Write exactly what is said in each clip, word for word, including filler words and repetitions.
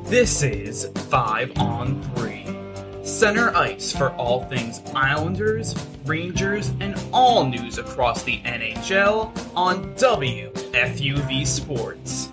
This is five on three. Center ice for all things Islanders, Rangers, and all news across the N H L on W F U V Sports.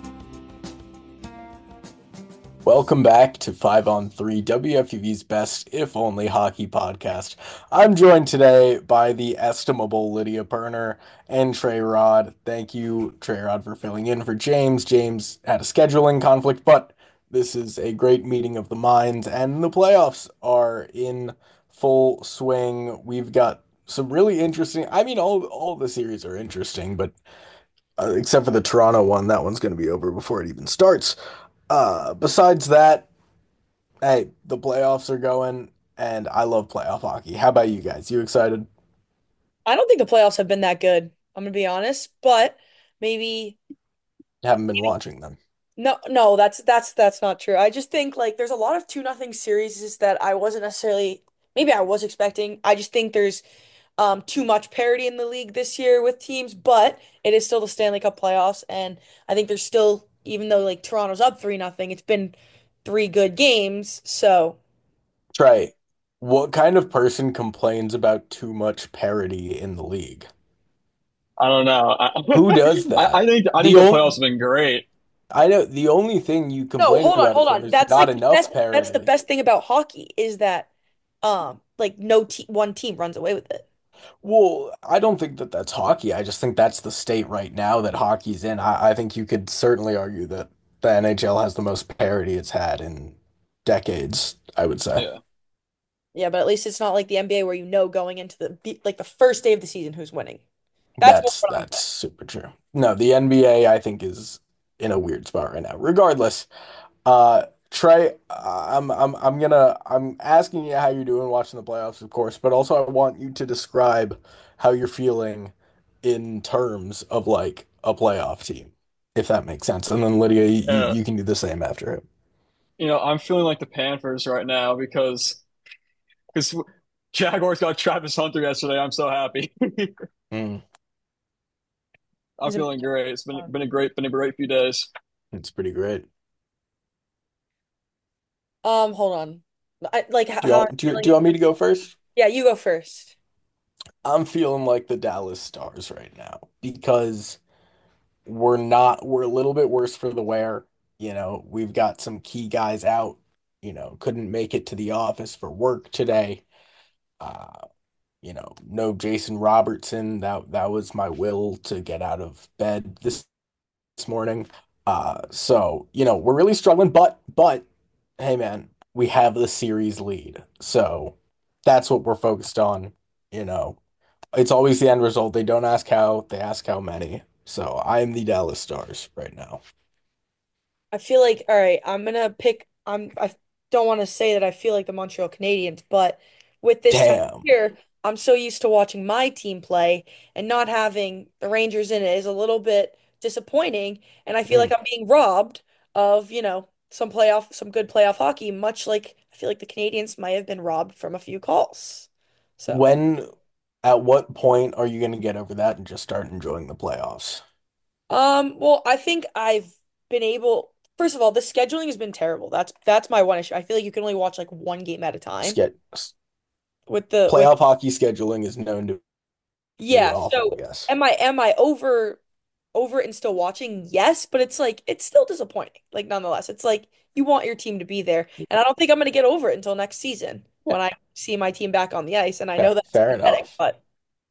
Welcome back to five on three, W F U V's best, if only, hockey podcast. I'm joined today by the estimable Lydia Perner and Trey Rod. Thank you, Trey Rod, for filling in for James. James had a scheduling conflict, but this is a great meeting of the minds, and the playoffs are in full swing. We've got some really interesting, I mean, all, all the series are interesting, but uh, except for the Toronto one, that one's going to be over before it even starts. Uh, besides that, hey, the playoffs are going, and I love playoff hockey. How about you guys? You excited? I don't think the playoffs have been that good. I'm gonna be honest, but maybe Haven't been watching them. no, no, that's that's that's not true. I just think like there's a lot of two nothing series that I wasn't necessarily maybe I was expecting. I just think there's um too much parity in the league this year with teams, but it is still the Stanley Cup playoffs, and I think there's still even though like Toronto's up three nothing, it's been three good games, so Trey, what kind of person complains about too much parity in the league? I don't know. I, Who does I I that? think I think The the playoffs only have been great. I know the only thing you no, complain hold on, about is hold when on. there's That's not like the best enough that's the parity. best thing about hockey is that um like no te one team runs away with it. Well, I don't think that that's hockey. I just think that's the state right now that hockey's in. I, I think you could certainly argue that the N H L has the most parity it's had in decades, I would say. Yeah. Yeah, but at least it's not like the N B A where you know going into the be- like the first day of the season who's winning. That's more That's what I'm that's saying. super true. No, the N B A I think is in a weird spot right now. Regardless, uh Trey, I'm I'm I'm gonna I'm asking you how you're doing watching the playoffs, of course, but also I want you to describe how you're feeling in terms of like a playoff team, if that makes sense. And then Lydia, you, Yeah. you can do the same after him. You know, I'm feeling like the Panthers right now because because Jaguars got Travis Hunter yesterday. I'm so happy. Mm, I'm He's a feeling great. It's been um, been a great been a great few days. it's pretty great. um, hold on. I like how, Do you how I'm want do you, do feeling. you want me to go first? Yeah, you go first. I'm feeling like the Dallas Stars right now because we're not we're a little bit worse for the wear. You know, we've got some key guys out, you know, couldn't make it to the office for work today. Uh, you know, no Jason Robertson. That that was my will to get out of bed this, this morning. Uh, so, you know, we're really struggling, but but hey man, we have the series lead. So that's what we're focused on, you know. It's always the end result. They don't ask how, they ask how many. So I'm the Dallas Stars right now. I feel like all right, I'm gonna pick I'm I don't want to say that I feel like the Montreal Canadiens, but with this time of Damn. year, I'm so used to watching my team play and not having the Rangers in it is a little bit disappointing, and I feel like Mm. I'm being robbed of, you know, some playoff some good playoff hockey, much like I feel like the Canadiens might have been robbed from a few calls. So, When, at what point are you going to get over that and just start enjoying the playoffs? um, well, I think I've been able First of all, the scheduling has been terrible. That's that's my one issue. I feel like you can only watch like one game at a time. Get with the with playoff hockey scheduling is known to be yeah, awful, so yes. am I am I over over it and still watching? Yes, but it's like it's still disappointing. Like nonetheless, it's like you want your team to be there, and I don't think I'm gonna get over it until next season Yeah, when I see my team back on the ice, and I know fair, that's fair pathetic, enough. but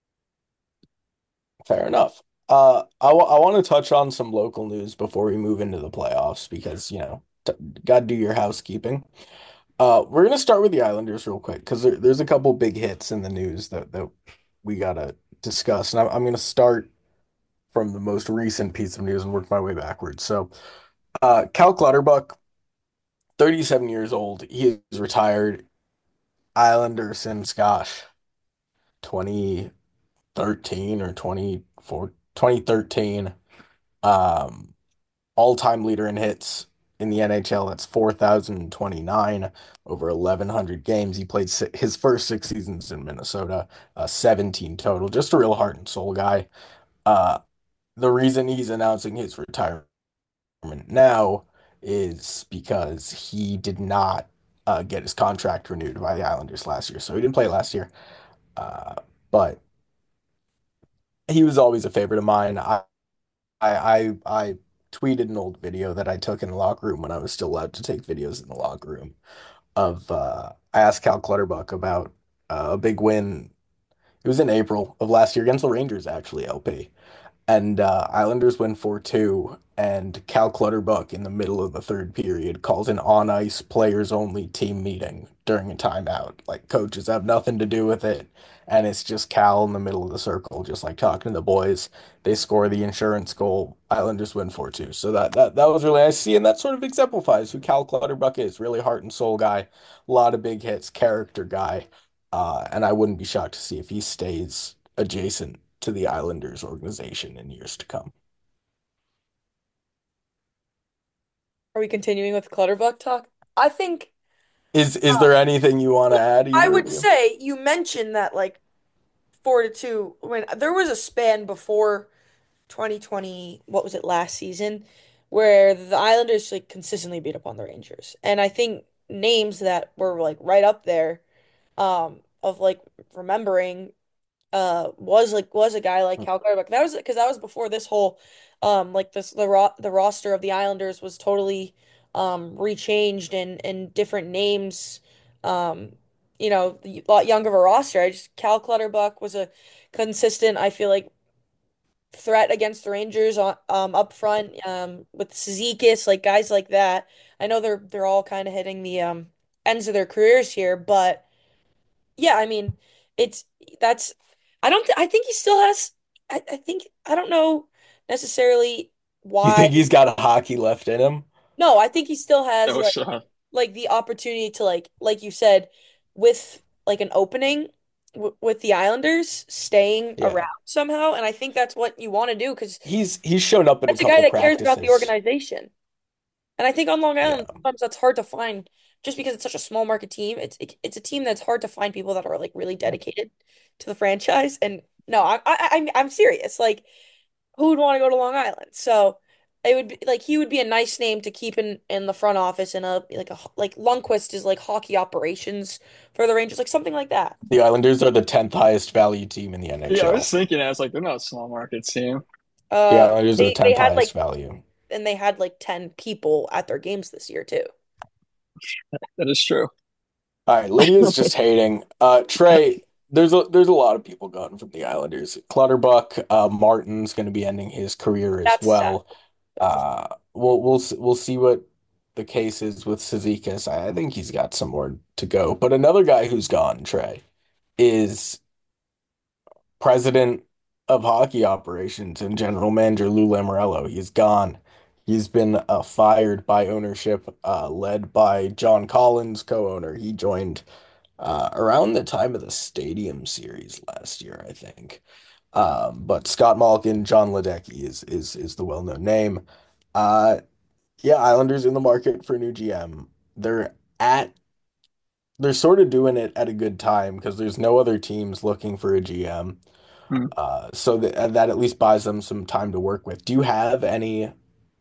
Fair enough. Uh, I, w I want to touch on some local news before we move into the playoffs because, you know, t gotta do your housekeeping. Uh, we're gonna start with the Islanders real quick because there, there's a couple big hits in the news that, that we gotta discuss. And I'm, I'm gonna start from the most recent piece of news and work my way backwards. So, uh, Cal Clutterbuck, thirty-seven years old, he is retired. Islander since, gosh, twenty thirteen or twenty-four, twenty thirteen. Um, all-time leader in hits in the N H L. That's four thousand twenty-nine over eleven hundred games. He played si his first six seasons in Minnesota, uh, seventeen total. Just a real heart and soul guy. Uh, the reason he's announcing his retirement now is because he did not uh, get his contract renewed by the Islanders last year, so he didn't play last year. Uh, but he was always a favorite of mine. I, I I I tweeted an old video that I took in the locker room when I was still allowed to take videos in the locker room of uh, I asked Cal Clutterbuck about uh, a big win. It was in April of last year against the Rangers, actually, L P. And uh, Islanders win four two, and Cal Clutterbuck in the middle of the third period calls an on-ice players-only team meeting during a timeout. Like coaches have nothing to do with it, and it's just Cal in the middle of the circle, just like talking to the boys. They score the insurance goal. Islanders win four two. So that that that was really nice to see, and that sort of exemplifies who Cal Clutterbuck is. Really heart and soul guy, a lot of big hits, character guy. Uh, and I wouldn't be shocked to see if he stays adjacent to the Islanders organization in years to come. Are we continuing with Clutterbuck talk? I think Is is there anything you want to add, I either of would you? say you mentioned that like four to two. When there was a span before twenty twenty, what was it last season, where the Islanders like consistently beat up on the Rangers, and I think names that were like right up there, um, of like remembering uh was like was a guy like Cal Clutterbuck. That was because that was before this whole um like this the ro the roster of the Islanders was totally um rechanged and and different names, um you know, the lot younger of a roster. I just Cal Clutterbuck was a consistent, I feel like, threat against the Rangers on um up front, um with Cizikas, like guys like that. I know they're they're all kind of hitting the um ends of their careers here, but yeah, I mean, it's that's I don't th I think he still has I, I think I don't know necessarily You why. think he's got a hockey left in him? No, I think he still has No like shot. like the opportunity to like like you said, with like an opening w with the Islanders staying Yeah. around somehow, and I think that's what you want to do because He's he's shown up in a that's a guy couple that cares about the practices. organization. And I think on Long Yeah. Island, sometimes that's hard to find just because it's such a small market team. It's it, it's a team that's hard to find people that are like really dedicated to the franchise. And no, I, I I'm I'm serious. Like, who would want to go to Long Island? So it would be like he would be a nice name to keep in in the front office in a like a like Lundqvist is like hockey operations for the Rangers, like something like that. The Islanders are the tenth highest value team in the Yeah, I was N H L. thinking, I was like, they're not a small market team. The Uh, Islanders are the they they tenth had highest like value. and they had like ten people at their games this year too. That is true. All right, Lydia's just hating. Uh, Trey, there's a there's a lot of people gone from the Islanders. Clutterbuck, uh, Martin's going to be ending his career as That's sad. well. That's a Uh, we'll we'll s- we'll see what the case is with Cizikas. I, I think he's got some more to go. But another guy who's gone, Trey, is president of hockey operations and general manager Lou Lamoriello. He's gone. He's been uh, fired by ownership, uh, led by John Collins, co-owner. He joined uh, around the time of the Stadium Series last year, I think. Um, but Scott Malkin, John Ledecky is is is the well-known name. Uh, yeah, Islanders in the market for a new G M. They're at they're sort of doing it at a good time because there's no other teams looking for a G M. Hmm. Uh, so that that at least buys them some time to work with. Do you have any,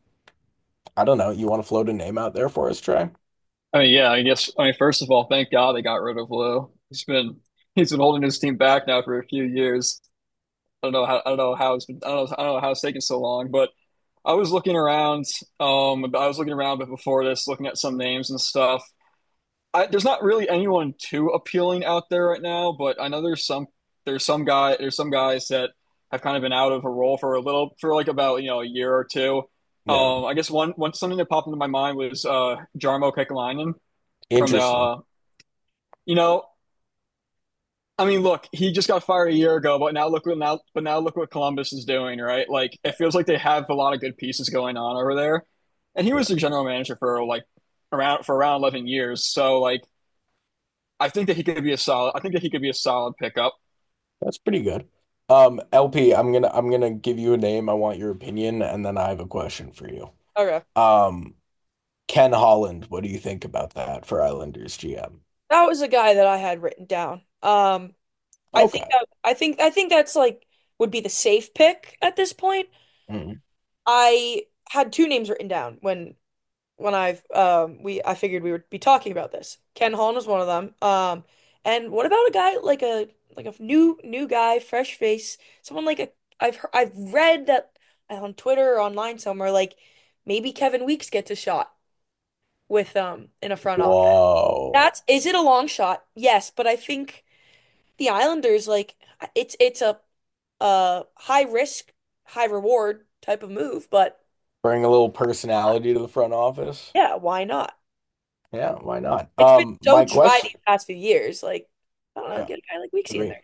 I don't know, you want to float a name out there for us, Trey? I mean, yeah, I guess. I mean, first of all, thank God they got rid of Lou. He's been he's been holding his team back now for a few years. I don't know how I don't know how it's been, I don't know I don't know how it's taken so long, but I was looking around. Um, I was looking around, but before this, looking at some names and stuff. I, there's not really anyone too appealing out there right now, but I know there's some there's some guy there's some guys that have kind of been out of a role for a little for like about you know a year or two. Yeah, Um, I guess one one something that popped into my mind was uh Jarmo Kekalainen from the interesting. uh, you know I mean look, he just got fired a year ago, but now look what now but now look what Columbus is doing, right? Like it feels like they have a lot of good pieces going on over there, and he Yeah, was the general manager for like around for around eleven years, so like. I think that he could be a solid. I think that he could be a solid pickup. that's pretty good. Um, L P, I'm gonna I'm gonna give you a name. I want your opinion, and then I have a question for you. Okay. Um, Ken Holland, what do you think about that for Islanders G M? That was a guy that I had written down. Um, I think Okay. that I think I think that's like would be the safe pick at this point. Mm, I had two names written down when when I've um we I figured we would be talking about this. Ken Holland was one of them. Um, and what about a guy like a like a new new guy, fresh face, someone like a I've heard, I've read that on Twitter or online somewhere like maybe Kevin Weeks gets a shot with um in a front office. Whoa. That's is it a long shot? Yes, but I think the Islanders like it's it's a uh high risk, high reward type of move, but Bring a little personality to the front office. yeah, why not? Yeah, why not? It's been Um, so my dry question, these past few years. Like, I don't know, yeah, get a guy like Weeksy in agree. there.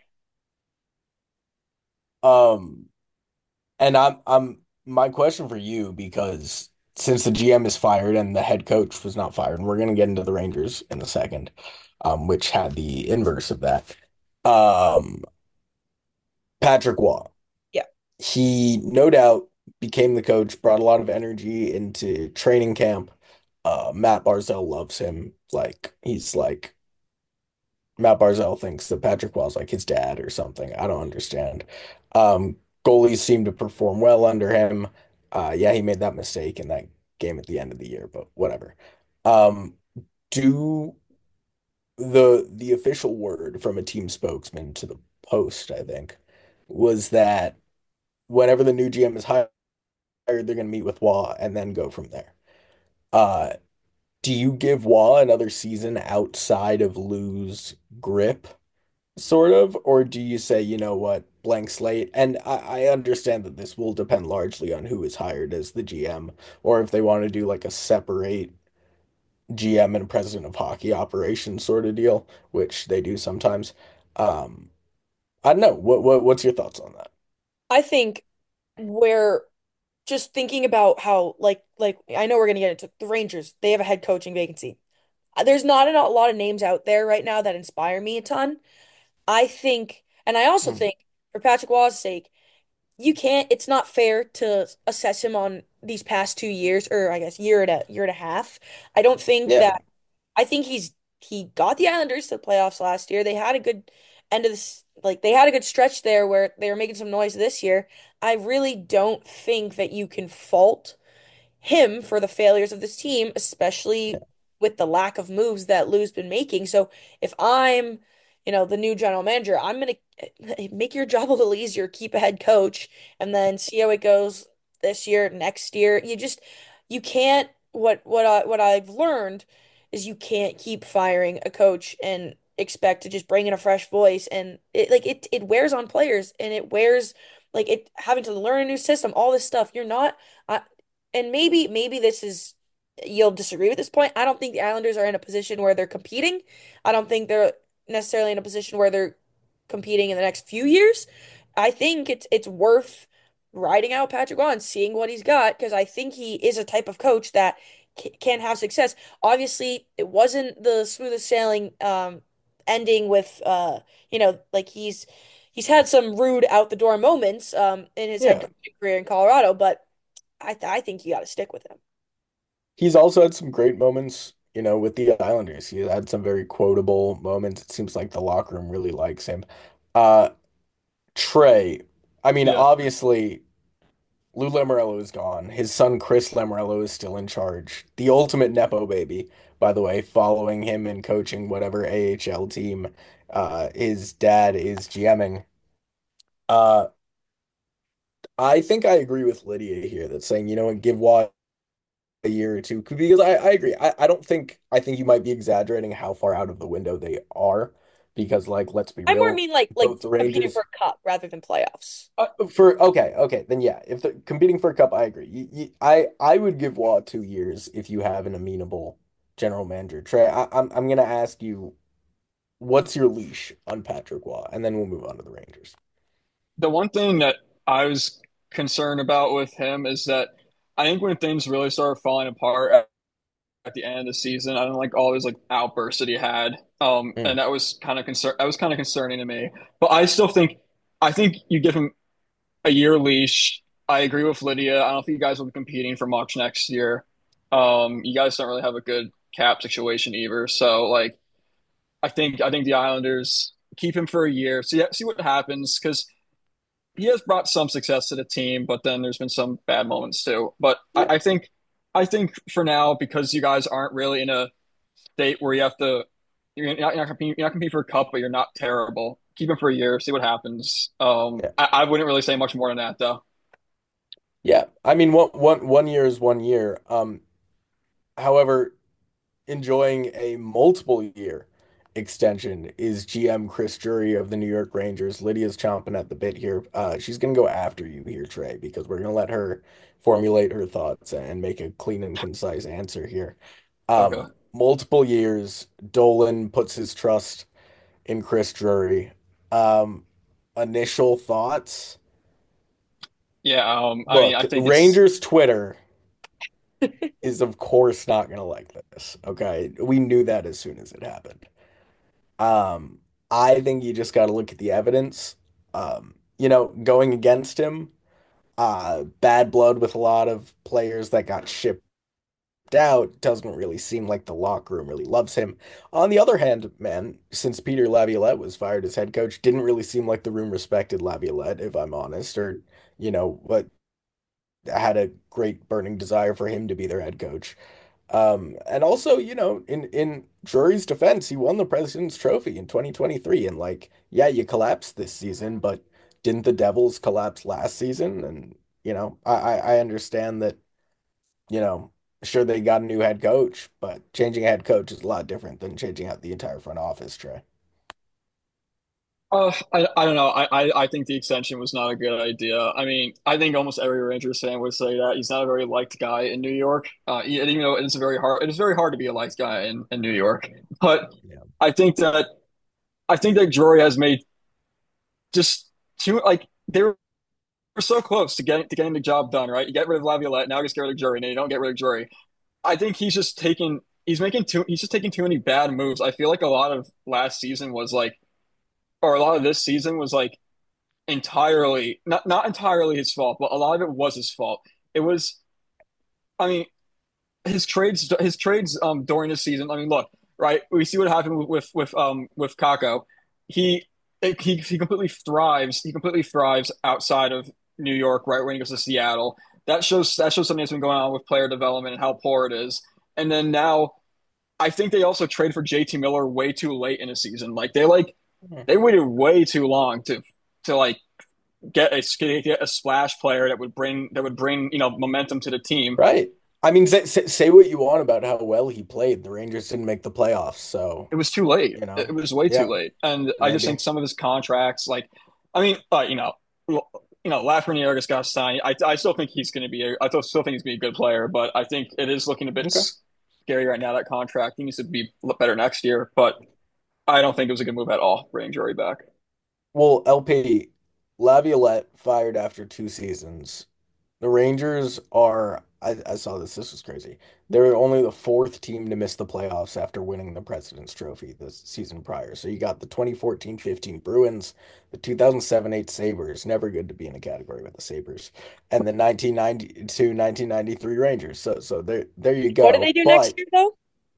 Um, and I'm I'm my question for you, because since the G M is fired and the head coach was not fired, and we're gonna get into the Rangers in a second, um, which had the inverse of that. Um, Patrick Waugh. Yeah. He no doubt became the coach, brought a lot of energy into training camp. Uh, Matt Barzell loves him. Like he's like Matt Barzell thinks that Patrick Waugh's like his dad or something. I don't understand. Um, Goalies seem to perform well under him. Uh, yeah, he made that mistake in that game at the end of the year, but whatever. Um, do the the official word from a team spokesman to the Post, I think, was that whenever the new G M is hired, they're going to meet with Waugh and then go from there. Uh, do you give Waugh another season outside of Lou's grip, sort of, or do you say, you know what, blank slate? And I, I understand that this will depend largely on who is hired as the G M, or if they want to do like a separate G M and president of hockey operations sort of deal, which they do sometimes. Um, I don't know. What what what's your thoughts on that? I think we're just thinking about how like like I know we're gonna get into the Rangers. They have a head coaching vacancy. Uh, There's not a lot of names out there right now that inspire me a ton. I think, and I also Hmm. think for Patrick Waugh's sake, you can't, it's not fair to assess him on these past two years, or I guess year and a year and a half. I don't think Yeah, that I think he's he got the Islanders to the playoffs last year. They had a good end of this, like they had a good stretch there where they were making some noise this year. I really don't think that you can fault him for the failures of this team, yeah. especially with the lack of moves that Lou's been making. So if I'm, you know, the new general manager, I'm gonna eh, make your job a little easier, keep a head coach, and then see how it goes this year, next year. You just you can't what what I what I've learned is you can't keep firing a coach and expect to just bring in a fresh voice and it like it it wears on players and it wears like it having to learn a new system, all this stuff. You're not I, and maybe maybe this is you'll disagree with this point. I don't think the Islanders are in a position where they're competing. I don't think they're necessarily in a position where they're competing in the next few years. I think it's it's worth riding out Patrick Roy and seeing what he's got because I think he is a type of coach that c can have success. Obviously, it wasn't the smoothest sailing um ending with uh you know like he's he's had some rude out the door moments um in his head Yeah. coaching career in Colorado, but I th I think you got to stick with him. He's also had some great moments, you know, with the Islanders. He had some very quotable moments. It seems like the locker room really likes him. Uh, Trey, I mean, Yeah. obviously, Lou Lamoriello is gone. His son Chris Lamoriello is still in charge. The ultimate Nepo baby, by the way, following him and coaching whatever A H L team uh, his dad is GMing. Uh, I think I agree with Lydia here that's saying, you know what, give Watt a year or two because I, I agree. I, I don't think I think you might be exaggerating how far out of the window they are because like let's be I more real, mean like like both the competing for Rangers a cup rather than playoffs. uh, for okay, okay, then yeah, if they're competing for a cup, I agree. You, you, I I would give Waugh two years if you have an amenable general manager. Trey, I, I'm I'm gonna ask you what's your leash on Patrick Waugh, and then we'll move on to the Rangers. The one thing that I was concerned about with him is that I think when things really started falling apart at, at the end of the season, I don't like all his like outbursts that he had. Um, Mm. and that was kind of concern that was kind of concerning to me. But I still think I think you give him a year leash. I agree with Lydia. I don't think you guys will be competing for much next year. Um, you guys don't really have a good cap situation either. So like I think I think the Islanders keep him for a year, see see what happens because he has brought some success to the team, but then there's been some bad moments too. But I, Yeah, I think I think for now, because you guys aren't really in a state where you have to, you're not, you're not competing, you're not competing for a cup, but you're not terrible. Keep him for a year, see what happens. Um, Yeah. I, I wouldn't really say much more than that, though. Yeah. I mean, one one one year is one year. Um, however, enjoying a multiple year extension is G M Chris Drury of the New York Rangers. Lydia's chomping at the bit here. Uh, she's gonna go after you here, Trey, because we're gonna let her formulate her thoughts and make a clean and concise answer here. Okay. Um, multiple years, Dolan puts his trust in Chris Drury. Um, initial thoughts. Yeah. Um, I mean, Look, I think it's, Rangers Twitter is of course not gonna like this. Okay. We knew that as soon as it happened. Um, I think you just gotta look at the evidence. Um, you know, going against him, uh, bad blood with a lot of players that got shipped out doesn't really seem like the locker room really loves him. On the other hand, man, since Peter Laviolette was fired as head coach, didn't really seem like the room respected Laviolette, if I'm honest, or you know, what had a great burning desire for him to be their head coach. Um, and also, you know, in in Drury's defense, he won the President's Trophy in twenty twenty-three, and like, yeah, you collapsed this season, but didn't the Devils collapse last season? And you know, I I, I understand that, you know, sure they got a new head coach, but changing a head coach is a lot different than changing out the entire front office, Trey. uh, I, I don't know. I, I, I think the extension was not a good idea. I mean, I think almost every Rangers fan would say that he's not a very liked guy in New York. Uh, e- and even though it is very hard, it is very hard to be a liked guy in, in New York. But Yeah. I think that I think that Drury has made just too like they were so close to getting to getting the job done, right? You get rid of Laviolette, now you just get rid of Drury, and you don't get rid of Drury. I think he's just taking he's making too he's just taking too many bad moves. I feel like a lot of last season was like, or a lot of this season was like entirely not not entirely his fault, but a lot of it was his fault. It was, I mean, his trades his trades um during the season. I mean, look, right? We see what happened with with, with um with Kako. He he he completely thrives. He completely thrives outside of New York, right? When he goes to Seattle, that shows that shows something that's been going on with player development and how poor it is. And then now, I think they also trade for J T Miller way too late in the season. Like they like Mhm. they waited way too long to to like get a get a splash player that would bring that would bring you know momentum to the team. Right. I mean, say, say say what you want about how well he played. The Rangers didn't make the playoffs, so, It was too late. you It know, was way too yeah, late, and I just think maybe. some of his contracts, like, I mean, uh, you know, you know, Lafreniere just got signed. I I still think he's going to be. A, I still think he's going to be a good player, but I think it is looking a bit Okay. scary right now. That contract, he needs to be better next year, but I don't think it was a good move at all. Bringing Jory back. Well, L P, Laviolette fired after two seasons. The Rangers are, I, I saw this, this was crazy. They were only the fourth team to miss the playoffs after winning the President's Trophy this season prior. So you got the twenty fourteen fifteen Bruins, the two thousand seven eight Sabres, never good to be in a category with the Sabres, and the nineteen ninety-two nineteen ninety-three Rangers. So so there there you What did they go. do next But year though?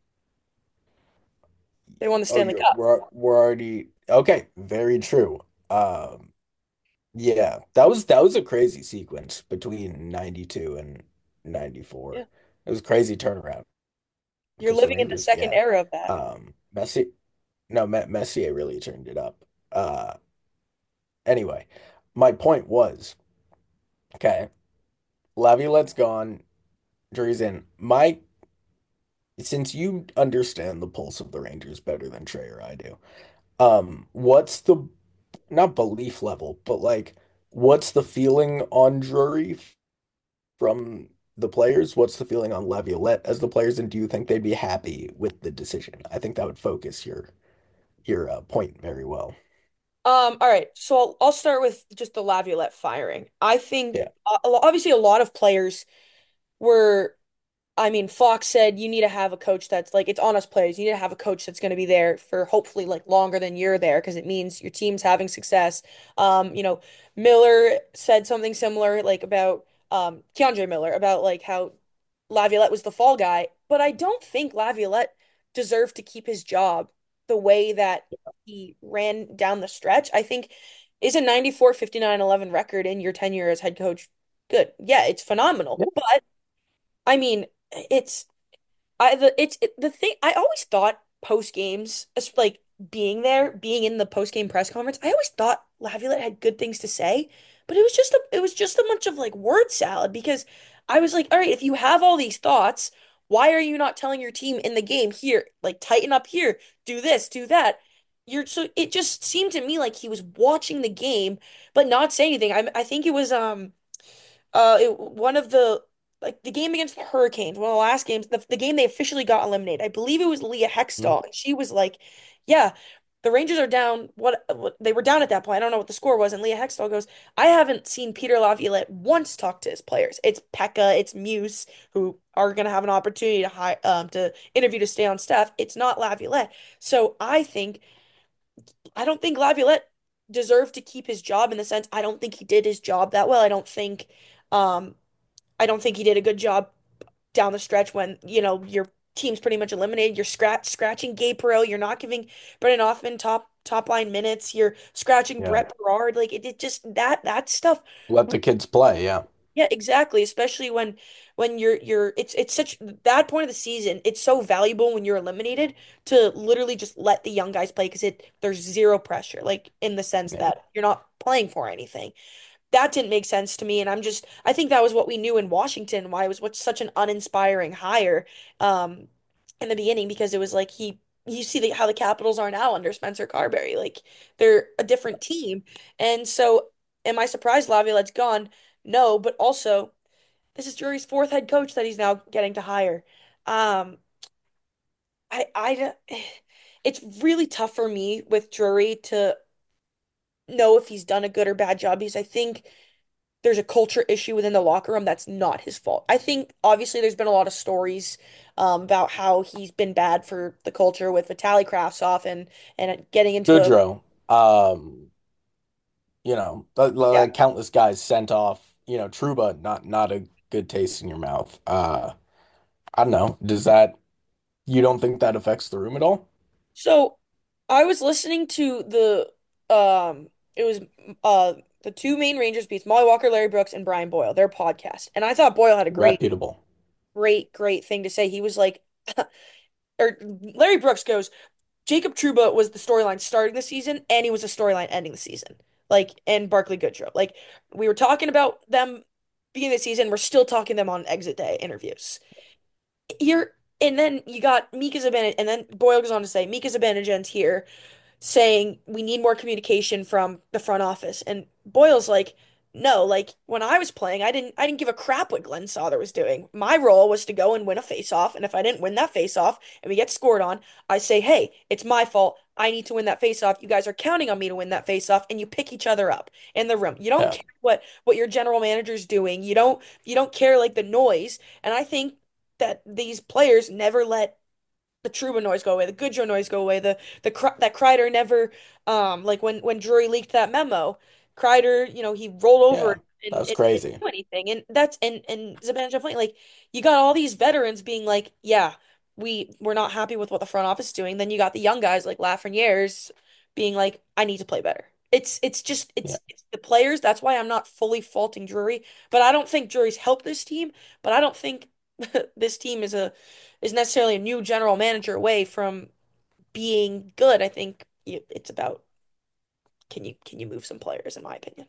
They won the oh, Stanley you're, Cup. we're we're already okay, very true. Um Yeah, that was that was a crazy sequence between ninety-two and ninety-four. Yeah. It was a crazy turnaround You're because the living in the Rangers, second yeah. era of that. Um Messi no, Me Messier really turned it up. Uh anyway, my point was, okay, Laviolette's gone, Drury's in. My Since you understand the pulse of the Rangers better than Trey or I do, um, what's the not belief level, but like what's the feeling on Drury from the players? What's the feeling on Laviolette as the players, and do you think they'd be happy with the decision? I think that would focus your your uh, point very well. Um, all right, so I'll, I'll start with just the Laviolette firing. I think Yeah. uh, a lo- obviously a lot of players were I mean, Fox said you need to have a coach that's like it's on us players. You need to have a coach that's going to be there for hopefully like longer than you're there because it means your team's having success. Um, you know, Miller said something similar like about um Keandre Miller about like how Laviolette was the fall guy, but I don't think Laviolette deserved to keep his job the way that he ran down the stretch. I think is a ninety-four fifty-nine eleven record in your tenure as head coach good. Yeah, it's phenomenal. Yeah. But I mean, it's I the it's it, the thing I always thought post games, like being there, being in the post game press conference, I always thought Laviolette had good things to say, but it was just a it was just a bunch of like word salad because I was like, all right, if you have all these thoughts, why are you not telling your team in the game here, like tighten up here, do this, do that? You're so it just seemed to me like he was watching the game but not saying anything. I I think it was um uh, it, one of the like the game against the Hurricanes, one of the last games, the, the game they officially got eliminated. I believe it was Leah Hmm. Hextall, and she was like, "Yeah, the Rangers are down. What, what they were down at that point. I don't know what the score was." And Leah Hextall goes, "I haven't seen Peter Laviolette once talk to his players. It's Pekka, it's Muse who are going to have an opportunity to hire um to interview to stay on staff. It's not Laviolette." So I think I don't think Laviolette deserved to keep his job in the sense I don't think he did his job that well. I don't think um I don't think he did a good job down the stretch when, you know, your team's pretty much eliminated. You're scratch scratching Gabe Perreault. You're not giving Brennan Othman top top line minutes. You're scratching Yeah. Brett Berard. Like it, it just that that stuff. Let the kids play. Yeah. Yeah, exactly. Especially when when you're you're it's it's such that point of the season. It's so valuable when you're eliminated to literally just let the young guys play because it there's zero pressure. Like in the sense Yeah. that you're not playing for anything that didn't make sense to me. And I'm just, I think that was what we knew in Washington, why it was what's such an uninspiring hire um, in the beginning, because it was like he, you see the, how the Capitals are now under Spencer Carberry. Like they're a different team. And so, am I surprised Laviolette's gone? No, but also, this is Drury's fourth head coach that he's now getting to hire. Um, I, I, it's really tough for me with Drury to know if he's done a good or bad job because I think there's a culture issue within the locker room that's not his fault. I think obviously there's been a lot of stories um, about how he's been bad for the culture with Vitaly Kravtsov and and getting into a Goodrow. Um, you know, like, yeah. like countless guys sent off. You know, Truba, not not a good taste in your mouth. Uh, I don't know. Does that you don't think that affects the room at all? So I was listening to the um it was uh the two main Rangers beats, Molly Walker, Larry Brooks, and Brian Boyle, their podcast. And I thought Boyle had a great, Reputable. great, great thing to say. He was like or Larry Brooks goes, Jacob Trouba was the storyline starting the season, and he was the storyline ending the season. Like, and Barclay Goodrow. Like, we were talking about them beginning of the season. We're still talking them on exit day interviews. You're, and then you got Mika Zibanejad, and then Boyle goes on to say, Mika Zibanejad's here saying we need more communication from the front office. And Boyle's like, no, like when I was playing, I didn't I didn't give a crap what Glenn Souther was doing. My role was to go and win a face-off, and if I didn't win that face-off and we get scored on, I say, "Hey, it's my fault. I need to win that face-off. You guys are counting on me to win that face-off," and you pick each other up in the room. You don't Yeah, care what what your general manager's doing. You don't you don't care like the noise. And I think that these players never let the Truman noise go away, the Goodrow noise go away, the the Kr- that Kreider never um like when when Drury leaked that memo, Kreider, you know, he rolled over yeah. and That's it didn't crazy. do anything. And that's and and Zibanejad playing like you got all these veterans being like, yeah, we we're not happy with what the front office is doing. Then you got the young guys like Lafreniere's being like, I need to play better. It's it's just Yeah, it's it's the players. That's why I'm not fully faulting Drury, but I don't think Drury's helped this team, but I don't think this team is a is necessarily a new general manager away from being good. I think it's about can you can you move some players, in my opinion.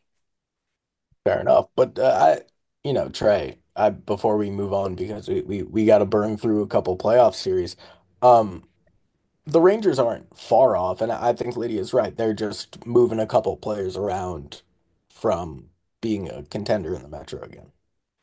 fair enough. But uh, I, you know, Trey, I before we move on because we we, we got to burn through a couple playoff series. Um, the Rangers aren't far off, and I think Lydia's right. They're just moving a couple players around from being a contender in the Metro again.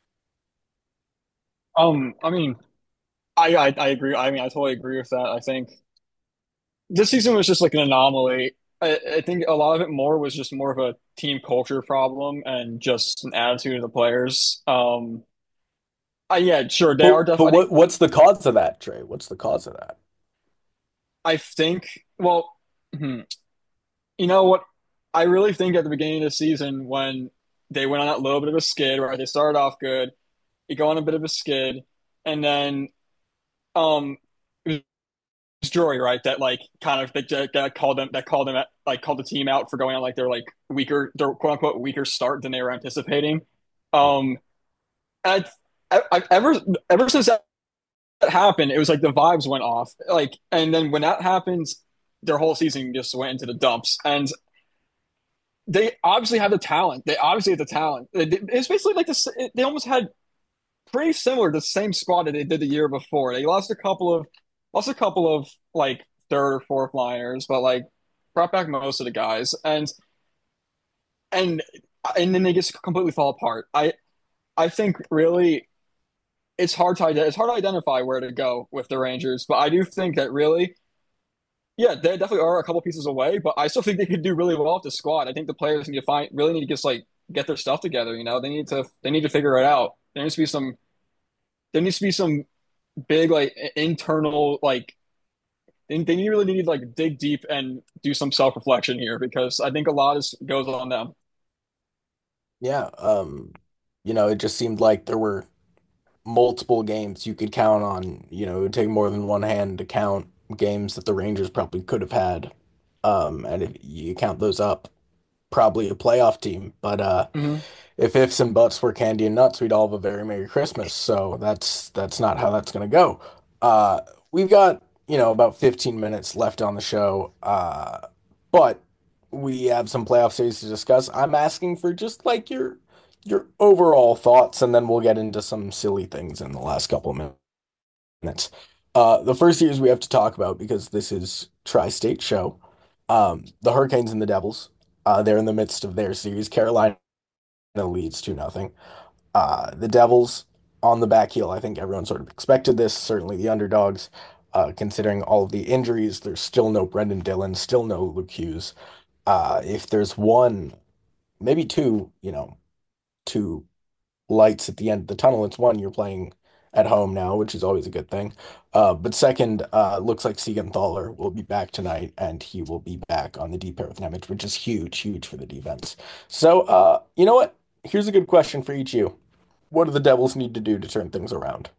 Um, I mean, I, I I agree. I mean, I totally agree with that. I think this season was just like an anomaly. I, I think a lot of it more was just more of a team culture problem and just an attitude of the players. Um, I, yeah, sure, they are But but definitely. I think what what's the cause of that, Trey? What's the cause of that? I think. Well, hmm, you know what? I really think at the beginning of the season when they went on that little bit of a skid, right? They started off good, you go on a bit of a skid, and then um. Drury, right? That like kind of that, that called them that called them at, like called the team out for going on like their like weaker, their quote unquote weaker start than they were anticipating. Um, and I, I, I've ever ever since that that happened, it was like the vibes went off. Like, and then when that happens, their whole season just went into the dumps. And they obviously have the talent. They obviously have the talent. It's basically like this. They almost had pretty similar to the same squad that they did the year before. They lost a couple of lost a couple of like third or fourth liners, but like brought back most of the guys, and and and then they just completely fall apart. I I think really it's hard to it's hard to identify where to go with the Rangers, but I do think that really, yeah, they definitely are a couple pieces away, but I still think they could do really well with the squad. I think the players need to find really need to just like get their stuff together. You know, they need to they need to figure it out. There needs to be some there needs to be some big like internal like they, they really need to like dig deep and do some self reflection here because I think a lot is goes on them. Yeah, um, you know, it just seemed like there were multiple games you could count on. You know, it would take more than one hand to count games that the Rangers probably could have had. Um, and if you count those up, probably a playoff team. But uh, Hmm. if ifs and buts were candy and nuts, we'd all have a very Merry Christmas. So that's that's not how that's gonna go. Uh, we've got, you know, about fifteen minutes left on the show. Uh, but we have some playoff series to discuss. I'm asking for just like your your overall thoughts, and then we'll get into some silly things in the last couple of minutes. Uh, the first series we have to talk about because this is Tri-State show. Um, the Hurricanes and the Devils. Uh, they're in the midst of their series. Carolina leads two nothing. Uh, the Devils on the back heel. I think everyone sort of expected this. Certainly the underdogs, uh, considering all of the injuries. There's still no Brendan Dillon, still no Luke Hughes. Uh, if there's one, maybe two, you know, two lights at the end of the tunnel, it's one, you're playing at home now, which is always a good thing. Uh, but second, uh, looks like Siegenthaler will be back tonight, and he will be back on the D pair with Nemec, which is huge, huge for the defense. So, uh, you know what? Here's a good question for each of you. What do the Devils need to do to turn things around?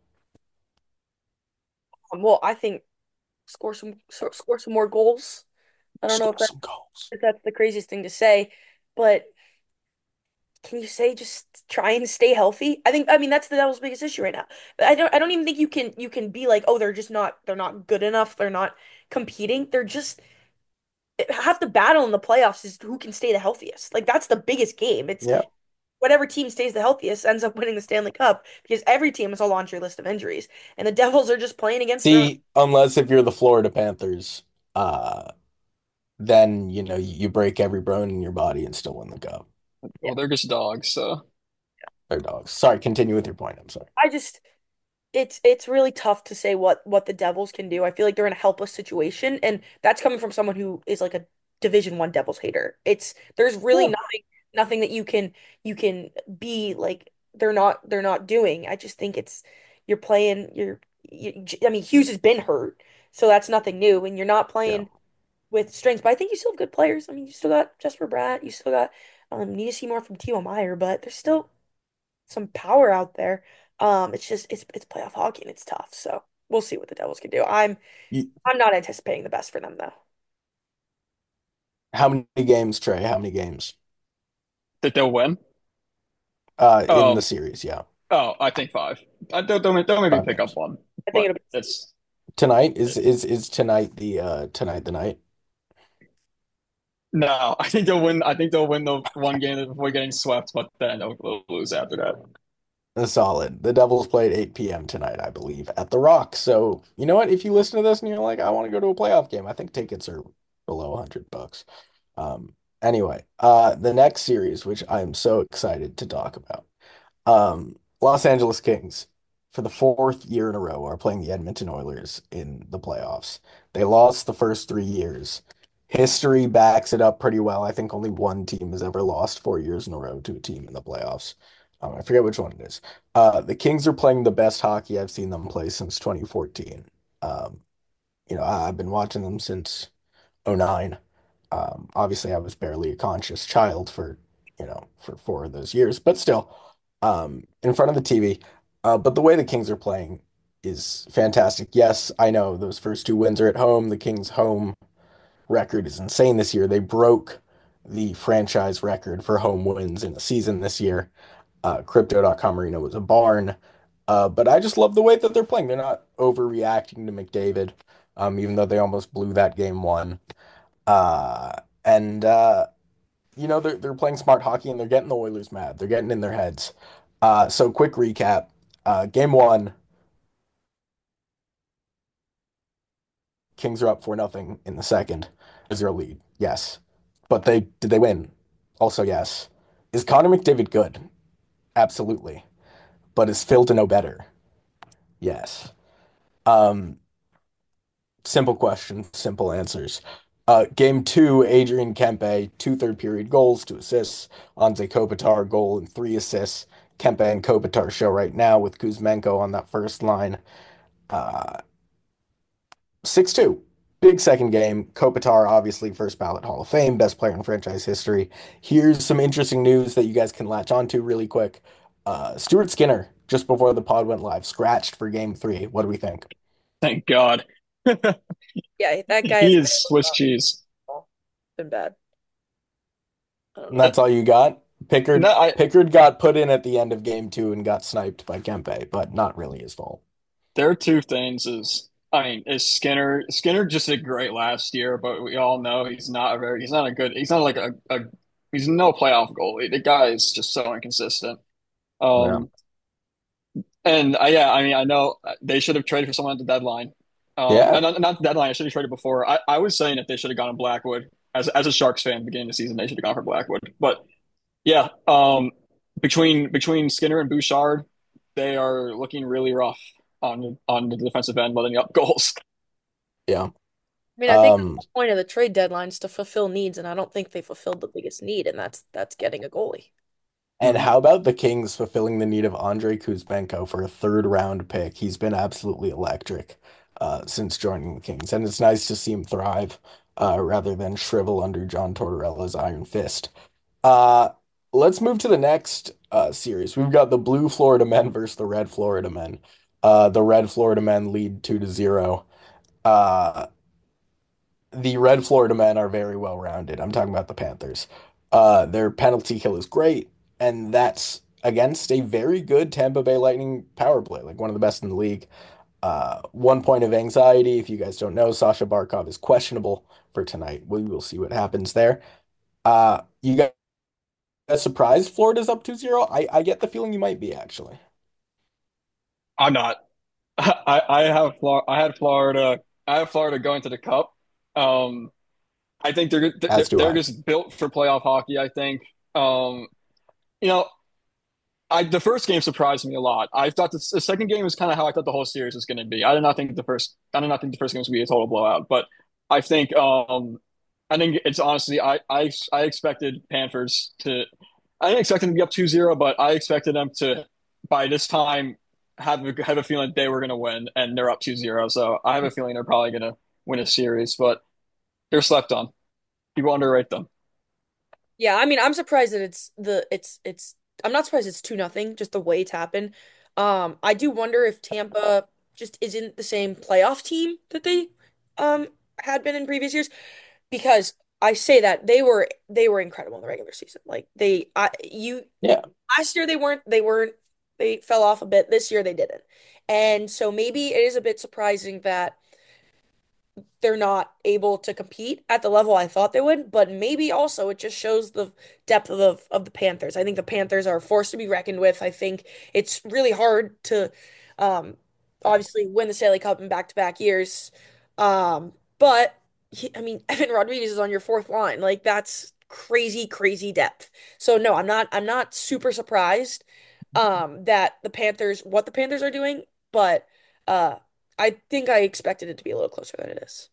Um, well, I think score some so- score some more goals. I don't know Score if that some goals. if that's the craziest thing to say, but can you say just try and stay healthy? I think I mean that's the Devils' biggest issue right now. I don't I don't even think you can you can be like, oh, they're just not they're not good enough. They're not competing. They're just half the battle in the playoffs is who can stay the healthiest. Like that's the biggest game. It's Yeah. whatever team stays the healthiest ends up winning the Stanley Cup because every team is a laundry list of injuries, and the Devils are just playing against their own. See, unless if you're the Florida Panthers, uh, then you know you break every bone in your body and still win the cup. Yeah. Well, they're just dogs, so They're dogs. Sorry, continue with your point. I'm sorry. I just it's it's really tough to say what what the Devils can do. I feel like they're in a helpless situation, and that's coming from someone who is like a Division One Devils hater. It's there's really Yeah. nothing nothing that you can you can be like they're not they're not doing. I just think it's you're playing you're you, I mean Hughes has been hurt, so that's nothing new, and you're not Yeah. playing with strengths. But I think you still have good players. I mean, you still got Jesper Bratt, you still got um need to see more from Timo Meyer, but there's still some power out there. Um, it's just it's it's playoff hockey and it's tough. So we'll see what the Devils can do. I'm You, I'm not anticipating the best for them though. how many games, Trey? How many games? that they'll win. Uh, in the Oh, series, yeah. oh, I think five. I don't don't, don't maybe Five pick up games. one, I think but it'll be it's Tonight is is is tonight the uh tonight the night? no. I think they'll win. I think they'll win the one game before getting swept, but then they'll, they'll lose after that. Uh, Solid. The Devils play at eight p m tonight, I believe, at the Rock. So, you know what? If you listen to this and you're like, I want to go to a playoff game, I think tickets are below a hundred bucks. Um, anyway, uh, the next series, which I'm so excited to talk about. Um, Los Angeles Kings, for the fourth year in a row, are playing the Edmonton Oilers in the playoffs. They lost the first three years. History backs it up pretty well. I think only one team has ever lost four years in a row to a team in the playoffs. Um, I forget which one it is. Uh, the Kings are playing the best hockey I've seen them play since twenty fourteen. Um, you know, I, I've been watching them since 'oh nine. Um, obviously, I was barely a conscious child for, you know, for four of those years, but still, um, in front of the T V. Uh, but the way the Kings are playing is fantastic. Yes, I know those first two wins are at home. The Kings' home record is insane this year. They broke the franchise record for home wins in a season this year. Uh, Crypto dot com Arena was a barn. Uh, but I just love the way that they're playing. They're not overreacting to McDavid, um, even though they almost blew that game one. Uh, and uh, you know, they're they're playing smart hockey and they're getting the Oilers mad. They're getting in their heads. Uh, so quick recap. Uh, game one, Kings are up four nothing in the second. Zero lead. Yes. But they did they win? Also yes. Is Connor McDavid good? Absolutely. But is Phil to know better? Yes. Um, Simple question, simple answers. Uh, game two, Adrian Kempe, two third period goals, two assists. Anze Kopitar, goal and three assists. Kempe and Kopitar show right now with Kuzmenko on that first line. Uh, six two. Big second game. Kopitar, obviously first ballot Hall of Fame, best player in franchise history. Here's some interesting news that you guys can latch onto really quick. Uh, Stuart Skinner, just before the pod went live, scratched for game three. What do we think? Thank God. Yeah, that guy He has is Swiss cheese. been bad. I don't And know. that's all you got? No, Pickard I Pickard got put in at the end of game two and got sniped by Kempe, but not really his fault. there are two things is I mean, is Skinner Skinner just did great last year, but we all know he's not a very he's not a good he's not like a, a he's no playoff goalie. The guy is just so inconsistent. Yeah. Um and I yeah, I mean I know they should have traded for someone at the deadline. Um Yeah. and not, not the deadline, I should have traded before. I, I was saying that they should have gone to Blackwood. As as a Sharks fan beginning of the season, they should have gone for Blackwood. But yeah, um between between Skinner and Bouchard, they are looking really rough on on the defensive end, letting up goals. Yeah. I mean, I think the Um, whole point of the trade deadline is to fulfill needs, and I don't think they fulfilled the biggest need, and that's that's getting a goalie. and how about the Kings fulfilling the need of Andrei Kuzmenko for a third round pick? He's been absolutely electric uh, since joining the Kings, and it's nice to see him thrive uh, rather than shrivel under John Tortorella's iron fist. Uh, let's move to the next uh, series. We've got the blue Florida men versus the red Florida men. Uh, the red Florida men lead two to zero. Uh, the red Florida men are very well rounded. I'm talking about the Panthers. Uh, their penalty kill is great, and that's against a very good Tampa Bay Lightning power play, like one of the best in the league. Uh, one point of anxiety, if you guys don't know, Sasha Barkov is questionable for tonight. We will see what happens there. Uh, you guys surprised Florida's up two zero? I, I get the feeling you might be actually, I'm not. I I have Flor I had Florida. I have Florida going to the Cup. Um, I think they're they're as do they're I. just built for playoff hockey. I think. Um, you know, I the first game surprised me a lot. I thought the, the second game was kind of how I thought the whole series was going to be. I did not think the first I did not think the first game was going to be a total blowout, but I think um I think it's honestly I I I expected Panthers to I didn't expect them to be up two zero, but I expected them to by this time have a, have a feeling they were going to win and they're up two zero. So I have a feeling they're probably going to win a series, but they're slept on. People underrate them. Yeah, I mean, I'm surprised that it's the it's it's I'm not surprised it's two nothing, just the way it's happened. Um, I do wonder if Tampa just isn't the same playoff team that they um had been in previous years because I say that they were they were incredible in the regular season. Like they I you Yeah. last year they weren't they weren't they fell off a bit. This year they didn't. And so maybe it is a bit surprising that they're not able to compete at the level I thought they would, but maybe also it just shows the depth of the of the Panthers. I think the Panthers are a force to be reckoned with. I think it's really hard to um obviously win the Stanley Cup in back-to-back years. Um, but he, I mean, Evan Rodriguez is on your fourth line. Like that's crazy, crazy depth. So no, I'm not I'm not super surprised um that the Panthers what the Panthers are doing, but uh I think I expected it to be a little closer than it is.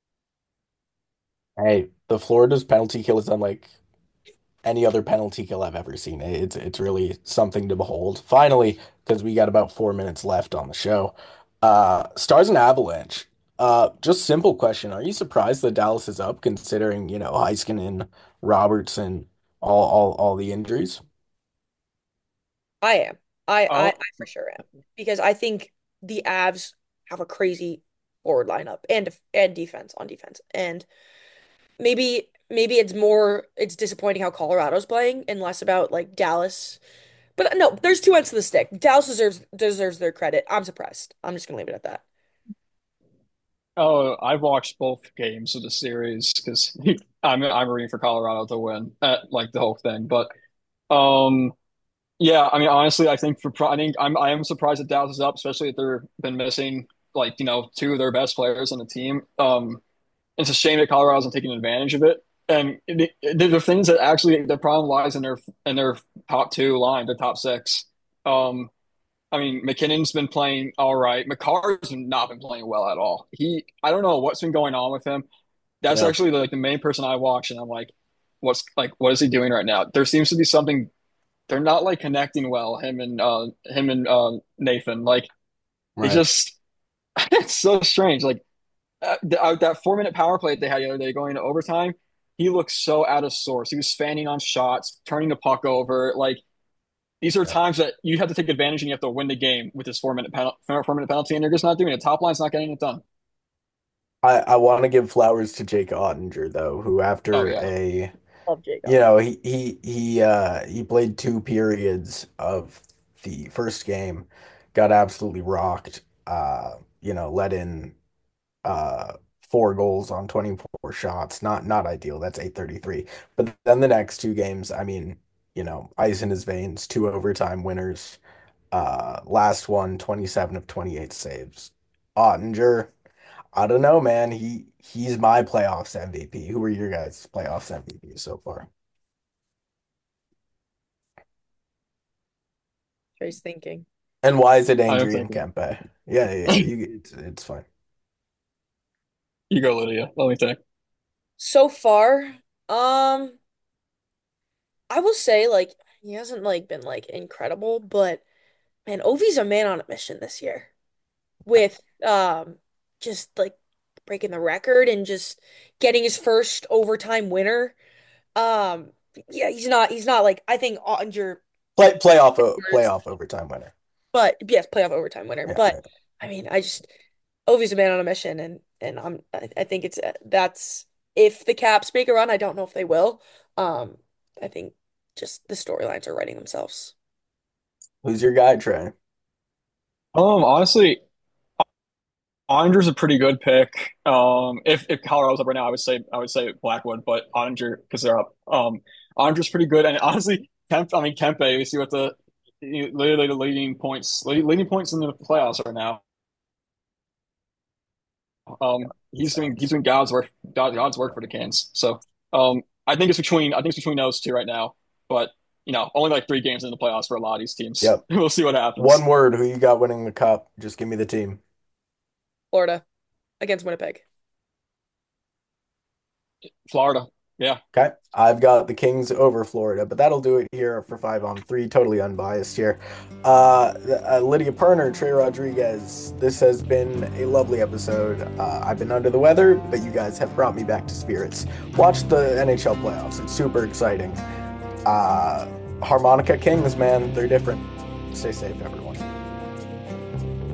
Hey, the Florida's penalty kill is unlike any other penalty kill I've ever seen. It's it's really something to behold. Finally, because we got about four minutes left on the show. Uh, Stars and Avalanche. Uh, just simple question. Are you surprised that Dallas is up considering, you know, Heiskanen, Robertson, all all all the injuries? I am. I, I, I Oh, for sure am because I think the Avs have a crazy forward lineup and and defense on defense. And maybe maybe it's more it's disappointing how Colorado's playing and less about like Dallas. But no, there's two ends to the stick. Dallas deserves deserves their credit. I'm surprised. I'm just gonna leave it at that. Oh, I've watched both games of the series because I'm I'm rooting for Colorado to win, uh, like the whole thing. But um, yeah, I mean, honestly, I think for pro- I think I'm I am surprised that Dallas is up, especially if they've been missing like you know two of their best players on the team. Um, it's a shame that Colorado isn't taking advantage of it. And the, the, the things that actually the problem lies in their in their top two line, their top six. Um, I mean, McKinnon's been playing all right. McCarr's not been playing well at all. He, I don't know what's been going on with him. That's Yeah. actually like the main person I watch, and I'm like, what's like, what is he doing right now? There seems to be something. They're not like connecting well. Him and uh, him and uh, Nathan. Like, it's Right. just, it's so strange. Like uh, the, uh, that four minute power play that they had the other day going to overtime. He looked so out of sorts. He was fanning on shots, turning the puck over. Like these are Yeah. times that you have to take advantage and you have to win the game with this four minute penalty, four minute penalty, and they're just not doing it. Top line's not getting it done. I, I want to give flowers to Jake Ottinger though, who Oh after yeah, a Love Jake. you know he he he uh he played two periods of the first game, got absolutely rocked. Uh, you know, let in uh four goals on twenty-four shots. Not not ideal. That's eight thirty-three. But then the next two games, I mean, you know, ice in his veins, two overtime winners. Uh, last one, twenty-seven of twenty-eight saves. Ottinger, I don't know, man. He he's my playoffs M V P. Who are your guys' playoffs M V P so far? Trey's thinking. And why is it I am Adrian thinking. Kempe? Yeah, yeah, yeah. You, it's it's fine. You go, Lydia. Let me think. So far, um, I will say like he hasn't like been like incredible, but man, Ovi's a man on a mission this year with um just like breaking the record and just getting his first overtime winner. Um, yeah, he's not he's not like I think Ottinger, Play playoff o- playoff overtime winner. but yes, playoff overtime winner. Yeah, But yeah. I mean, I just Ovi's a man on a mission, and and I'm I, I think it's uh, that's if the Caps make a run, I don't know if they will. Um, I think just the storylines are writing themselves. Who's your guy, Trey? Um, honestly, Ottinger's a pretty good pick. Um, if if Colorado's up right now, I would say I would say Blackwood, but Ottinger because they're up. Um, Ottinger's pretty good, and honestly, Kemp. I mean Kempe. We see what the literally the leading points leading points in the playoffs right now. Um, he's doing he's doing God's work God, God's work for the Canes. So um, I think it's between I think it's between those two right now. But you know, only like three games in the playoffs for a lot of these teams. Yep. We'll see what One happens. word, who you got winning the cup? Just give me the team. Florida against Winnipeg. Florida, yeah. Okay. I've got the Kings over Florida, but that'll do it here for five on three. Totally unbiased here. Uh, uh, Lydia Perner, Trey Rodriguez, this has been a lovely episode. Uh, I've been under the weather, but you guys have brought me back to spirits. Watch the N H L playoffs. It's super exciting. Uh, Harmonica Kings, man, they're different. Stay safe, everyone.